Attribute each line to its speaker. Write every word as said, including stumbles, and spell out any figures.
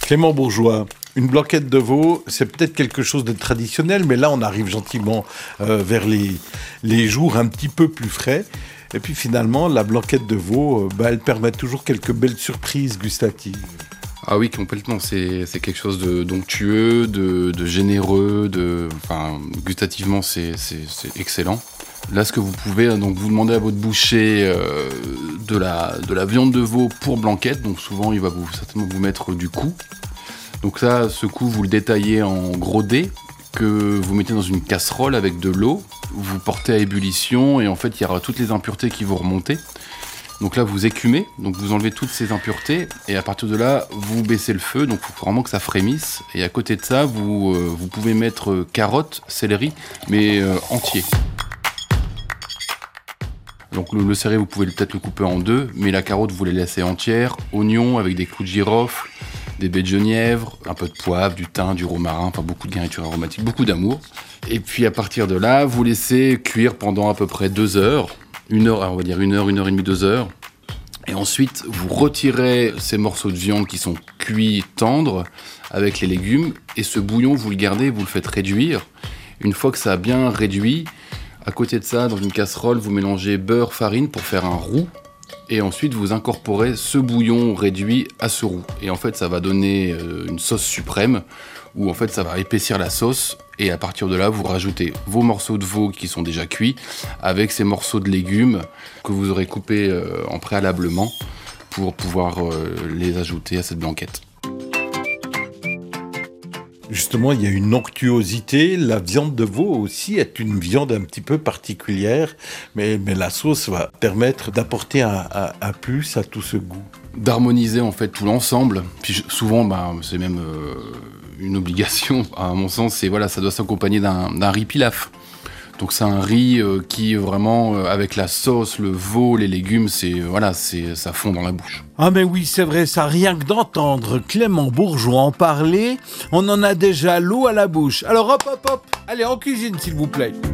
Speaker 1: Clément Bourgeois, une blanquette de veau, c'est peut-être quelque chose de traditionnel, mais là, on arrive gentiment euh, vers les, les jours un petit peu plus frais. Et puis finalement, la blanquette de veau, euh, bah, elle permet toujours quelques belles surprises gustatives.
Speaker 2: Ah oui, complètement. C'est, c'est quelque chose de d'onctueux, de, de généreux, de, enfin, gustativement, c'est, c'est, c'est excellent. Là, ce que vous pouvez, donc, vous demandez à votre boucher euh, de, la, de la viande de veau pour blanquette. Donc souvent, il va vous, certainement vous mettre du cou. Donc ça, ce cou, vous le détaillez en gros dés que vous mettez dans une casserole avec de l'eau. Vous portez à ébullition et en fait, il y aura toutes les impuretés qui vont remonter. Donc là, vous écumez, donc vous enlevez toutes ces impuretés et à partir de là, vous baissez le feu. Donc il faut vraiment que ça frémisse. Et à côté de ça, vous, euh, vous pouvez mettre carottes, céleri, mais euh, entier. Donc le, le céleri, vous pouvez peut-être le couper en deux, mais la carotte, vous les laissez entière. Oignons avec des clous de girofle, des baies de genièvre, un peu de poivre, du thym, du romarin, enfin beaucoup de garnitures aromatiques, beaucoup d'amour. Et puis à partir de là, vous laissez cuire pendant à peu près deux heures. Une heure, on va dire une heure, une heure et demie, deux heures. Et ensuite, vous retirez ces morceaux de viande qui sont cuits tendres avec les légumes. Et ce bouillon, vous le gardez, vous le faites réduire. Une fois que ça a bien réduit, à côté de ça, dans une casserole, vous mélangez beurre, farine pour faire un roux. Et ensuite, vous incorporez ce bouillon réduit à ce roux. Et en fait, ça va donner euh, une sauce suprême où en fait, ça va épaissir la sauce. Et à partir de là, vous rajoutez vos morceaux de veau qui sont déjà cuits avec ces morceaux de légumes que vous aurez coupés euh, en préalablement pour pouvoir euh, les ajouter à cette blanquette.
Speaker 1: Justement, il y a une onctuosité. La viande de veau aussi est une viande un petit peu particulière, mais, mais la sauce va permettre d'apporter un, un, un plus à tout ce goût.
Speaker 2: D'harmoniser en fait tout l'ensemble. Puis souvent, bah, c'est même euh, une obligation, à mon sens, c'est voilà, ça doit s'accompagner d'un, d'un riz pilaf. Donc c'est un riz euh, qui vraiment, euh, avec la sauce, le veau, les légumes, c'est voilà, c'est ça fond dans la bouche.
Speaker 3: Ah mais oui, c'est vrai, ça, rien que d'entendre Clément Bourgeois en parler, on en a déjà l'eau à la bouche. Alors hop hop hop, allez en cuisine s'il vous plaît.